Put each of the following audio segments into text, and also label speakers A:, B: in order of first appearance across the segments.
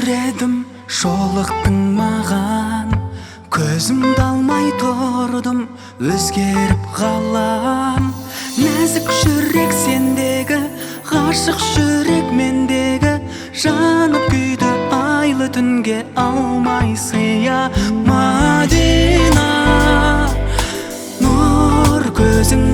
A: едім, жолықтың маған. Көзімді алмай тұрдым, өзгеріп қалам. Нәзік жүрек сендегі, ғашық жүрек мендегі. Жанып күйді айлы түнге алмай сыя. Мадина, нұр көзің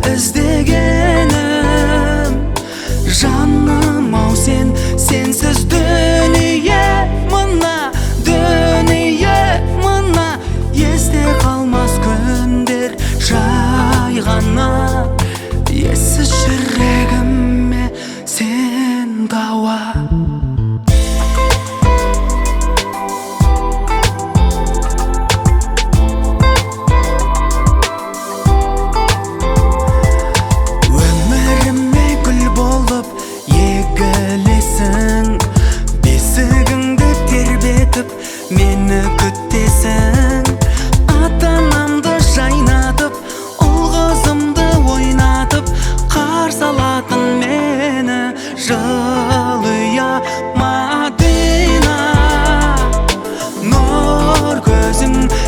A: іздегенім. Жаным ау сен, сенсіз дүние мына, дүние мына. Есте қалмас күндер жай ғана. Ессіз жүрегіме сен дауа. Өміріме гүл болып егілесің, бесігіңді тербетіп мені күтесің. Ата-анамды жайнатып, ұл-қызымды ойнатып, қарсы алатын мені жылыя. Мадина, нұр көзің